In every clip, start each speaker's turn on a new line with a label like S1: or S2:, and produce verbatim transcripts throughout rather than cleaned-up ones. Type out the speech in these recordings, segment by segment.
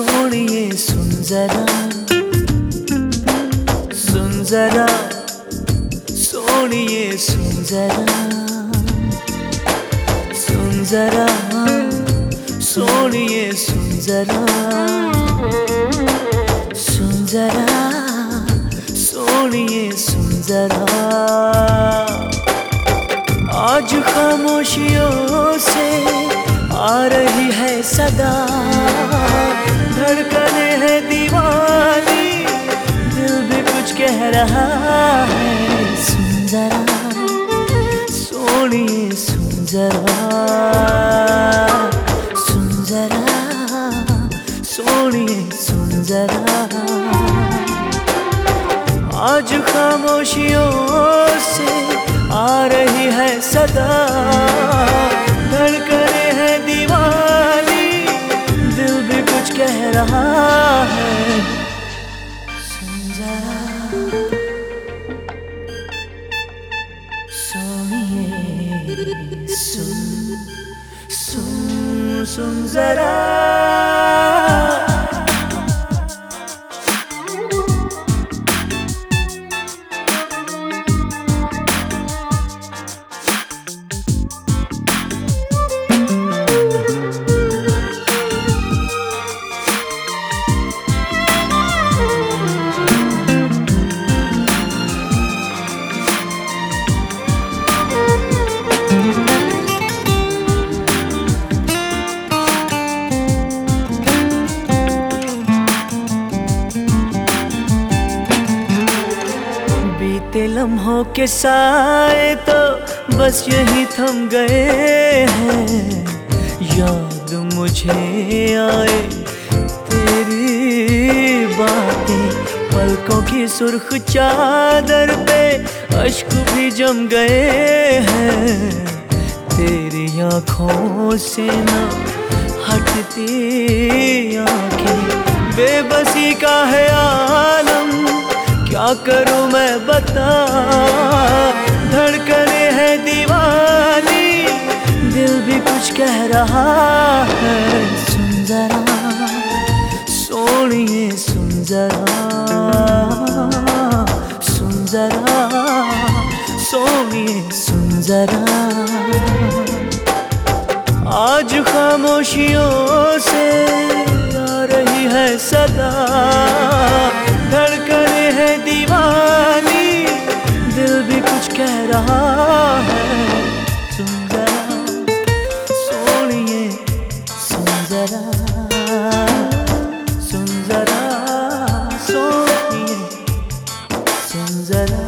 S1: सोनिए सुन जरा, सुन जरा, सोनिए सुन जरा, सुन जरा, सोनिए सुन जरा, सुन जरा, सोनिए सुन जरा। आज खामोशियों से आ रही है सदा, धड़कने है दीवानी, दिल भी कुछ कह रहा है। सुन जरा, सोनिए सुन जरा, सुन जरा, सोनिए सुन जरा। आज खामोशियों से आ रही है सदा, धड़कने है दीवानी, दिल भी कुछ कह रहा है। सुन जरा, सोनिए सुन, सुन सुन जरा। बीते लम्हों के साए तो बस यही थम गए हैं, याद मुझे आए तेरी बातें, पलकों की सुर्ख चादर पे अश्क भी जम गए हैं। तेरी आँखों से ना हटती आँखें, बेबसी का है आलम, क्या करूं मैं बता। धड़कने है दीवानी, दिल भी कुछ कह रहा है। सुन जरा, सोनिए सुन जरा, सुन जरा, सोनिए सुन जरा। आज खामोशियों से आ रही है सदा, धड़कने है दीवानी, दिल भी कुछ कह रहा है। सुन जरा, सोनिए सुन जरा, सुन जरा, सोनिए सुन जरा।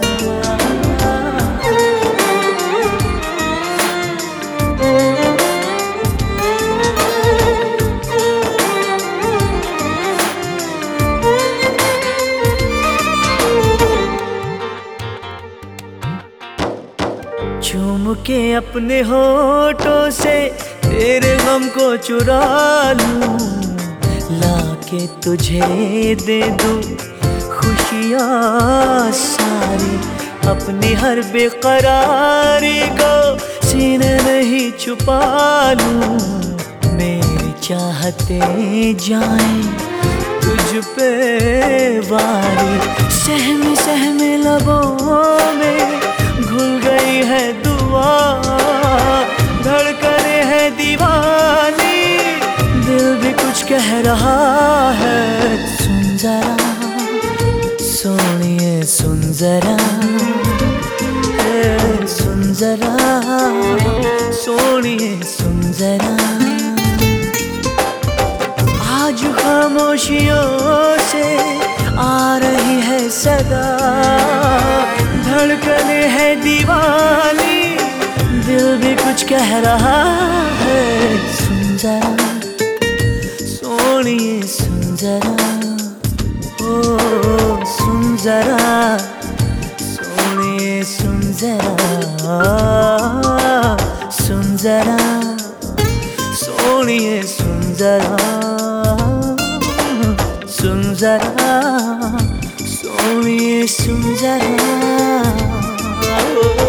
S1: चूम के अपने होठों से तेरे गम को चुरा लूं, लाके तुझे दे दूं खुशियाँ सारी, अपनी हर बेकरारी को सीने में ही छुपा लूं। मेरी चाहते जाएं तुझ पे वारी, सहमे सहमे लबों में घुल गई है दुआ। धड़कने है दीवानी, दिल भी कुछ कह रहा है। सुन जरा, सोनिए सुन जरा, सुन जरा, सोनिए सुन जरा। आज खामोशियों से आ रही है सदा, धड़कने है दीवानी, दिल भी कुछ कह रहा है। सुन जरा, सोनिए सुन जरा, ओ सुन जरा, सोनिए सुन जरा, सुन जरा, सोनिए सुन जरा, सुन जरा, सोनिए सुन जरा।